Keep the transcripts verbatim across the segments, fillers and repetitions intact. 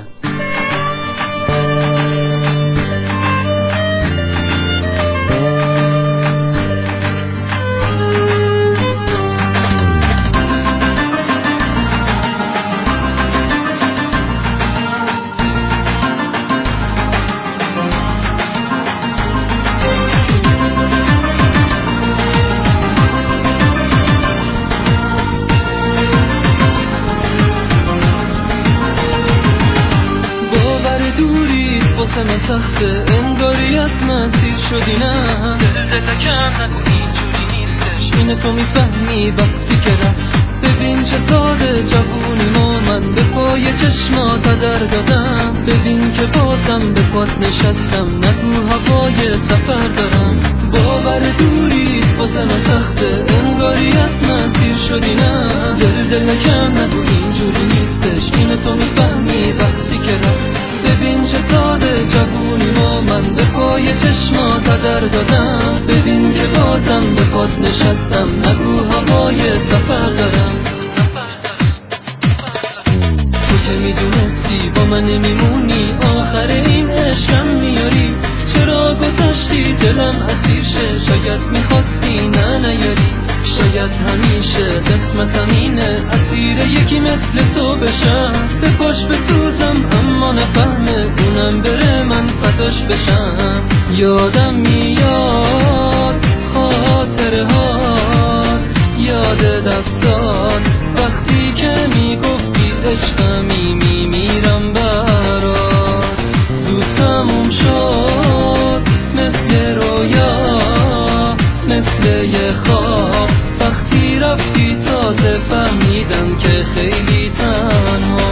واسم سخته انگاری از من سیر شدی نه دل کم نکن اینجوری نیستش اینه تو میفهمی وقتی که رفت ببین چه ساده جوونی ما من به پای چشمات در دادم ببین که بازم به پات نشستم نگو هوای سفر دارم باور دوری واسم سخته انگاری از من سیر شدی نه دل دل کم نکن اینجوری نیستش اینه تو میفهمی وقتی که رفت ببین چه ساده جوونی ما من به پای چشمات در دادم ببین که بازم به پات نشستم نگو هوای سفر دارم تو که میدونستی با من نمیمونی آخر این عشقم میاری چرا گذاشتی دلم اسیر شه شاید میخواستی نه نیاری شاید همیشه قسمتم اینه اسیر یکی مثل تو بشم به پاش بسوزم اما نفهمه اونم بره من فداش بشم یادم میاد خاطره هات یاد دستات وقتی که میگفتی عشقمی میمیرم برات زود تموم شد مثل رویا مثل یه خواب وقتی رفتی تازه فهمیدم که خیلی تنها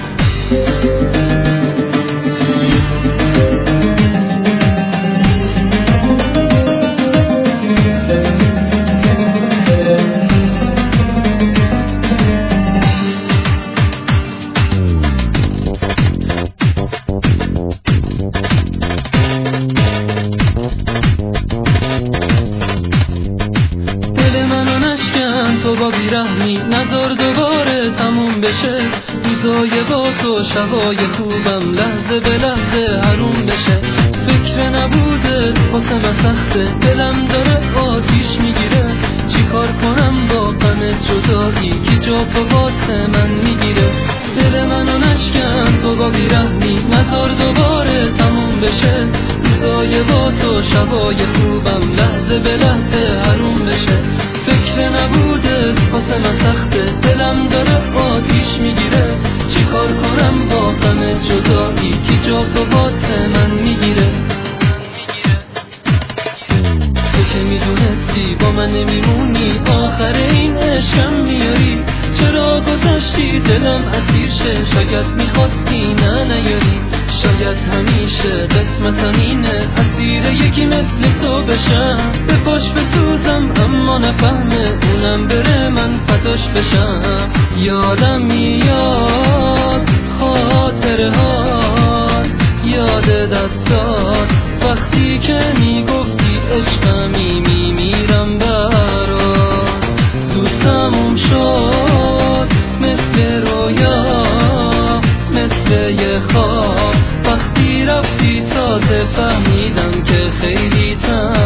تو با بیرحمی نذار دوباره تموم بشه روزای با تو شبای خوبم لحظه به لحظه حروم بشه فکر نبوده واسه من سخته دلم داره آتیش میگیره چی کار کنم با غم جدایی که جا تو واسه من میگیره دل منو نشکن تو با بیرحمی نذار دوباره تموم بشه روزای با تو شبای خوبم لحظه به لحظه حروم بشه فکر نبوده واسه من سخته دلم داره آتیش میگیره چی کار کنم با غم جدایی که جا تو واسه من میگیره تو که میدونستی با من نمیمونی آخر این عشقم میاری چرا گذاشتی دلم اسیر شه شاید میخواستی نه نیاری شاید همیشه قسمتم اینه اسیر یکی مثل تو بشم به پاش بسوزم اما نفهمه اونم بره من فداش بشم یادم میاد خاطره هات یاد دستات وقتی که میگفتی عشقمی میمیرم برات زود تموم شد مثل رویا مثل یه خواب وقتی رفتی تازه فهمیدم که خیلی تنها